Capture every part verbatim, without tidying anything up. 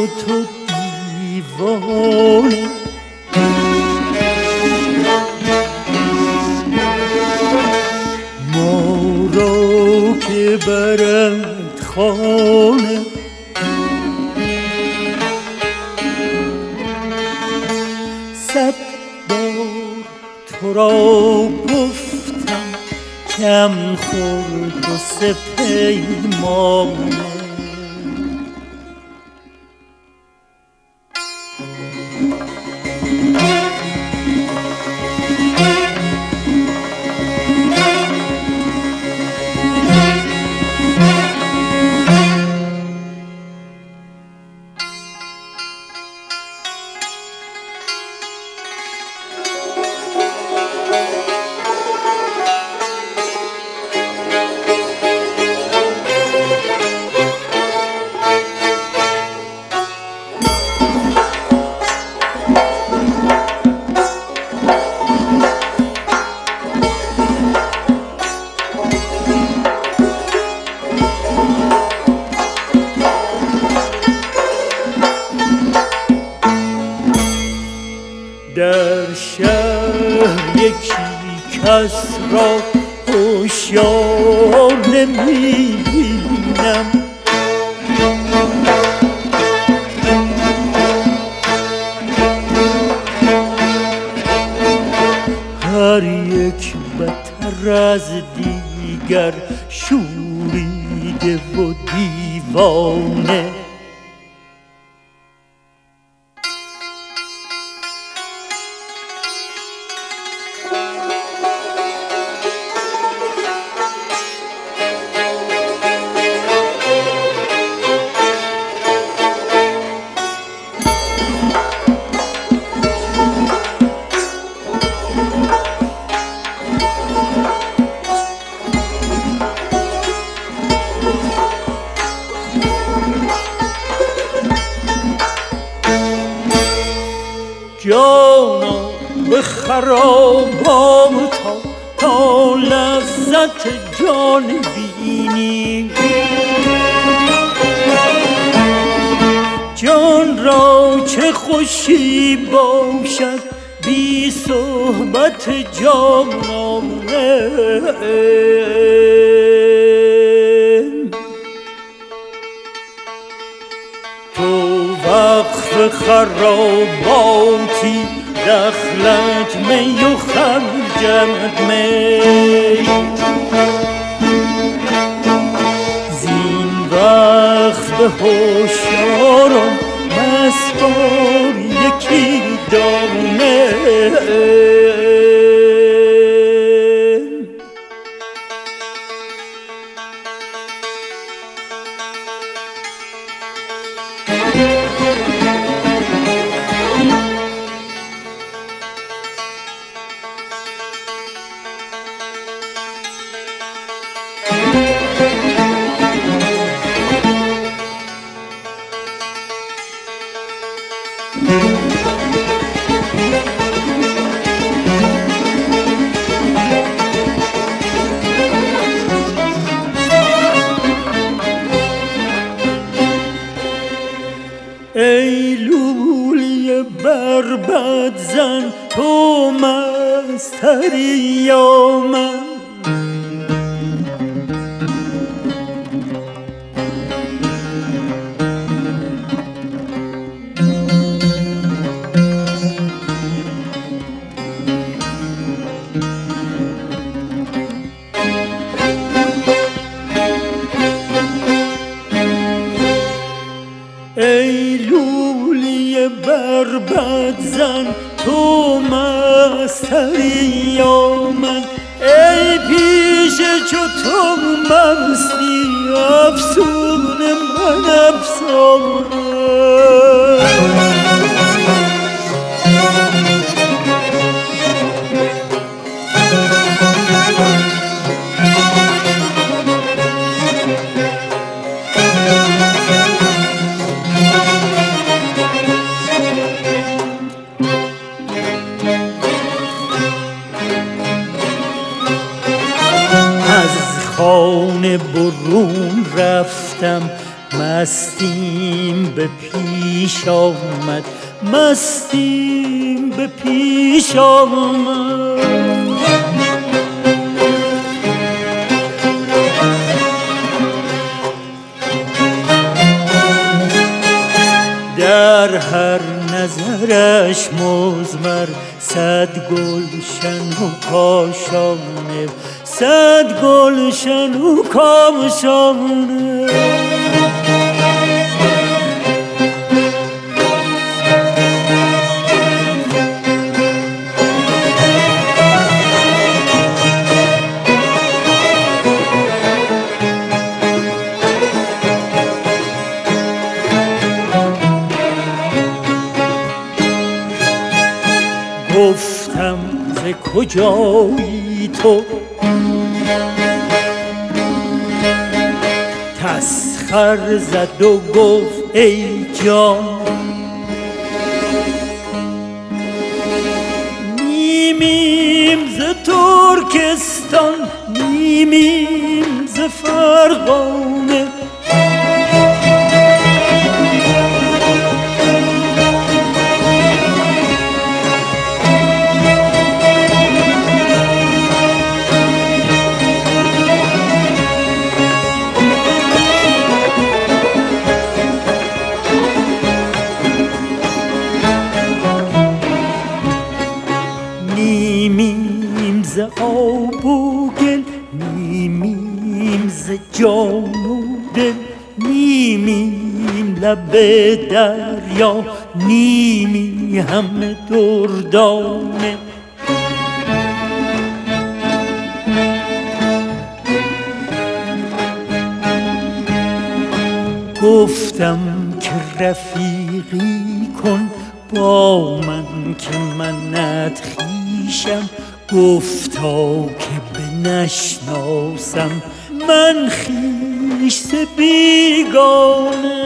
تو دیوانه، ما را که برد خانه. صد بار تو را گفتم کم خورد و سپیمانه. در شهر یکی کس را هوشیار نمی‌بینم، هر یک بتر از دیگر شوریده و دیوانه. جانا به خرابات تا لذت جان بینی، جان را چه خوشی باشد بی صحبت جانانه. تو وقف خراباتی دخلت می و خرجت می، زین وقف به هوشیاران مسپار یکی دانه. ای لولی بربد زن تو مستری یا من، ای لولی بربد زن تو مستری یا من، ای پیش چو تو مستی افسون من افسانه. خانه برون رفتم مستیم به پیش آمد، مستیم به پیش آمد. در هر نظرش مضمر صد گلشن و کاشانه، صد گلشن و کاشانه. گفتم ز کجایی تو، تسخر زد و گفت ای جان، نیمیم ز ترکستان، نیمیم ز فرغانه. نیمیم ز آب و گل، نیمیم ز جان و دل، نیمیم لب دریا، نیمی همه دردانه. گفتم که رفیقی کن با من که منت خویشم، گفتا که بنشناسم من خویش ز بیگانه.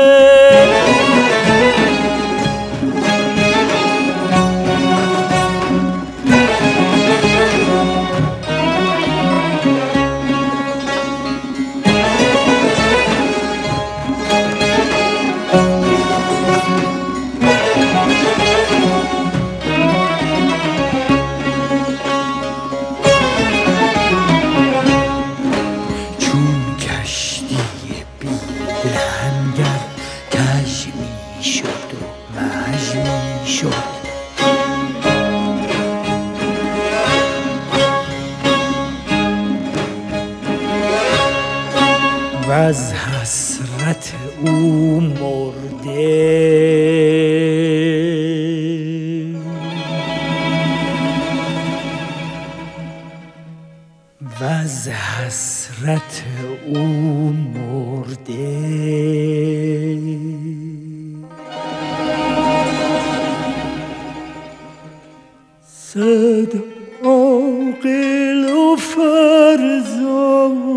و از حسرت او مرده، و از حسرت او مرده. صد عاقل و فرزانه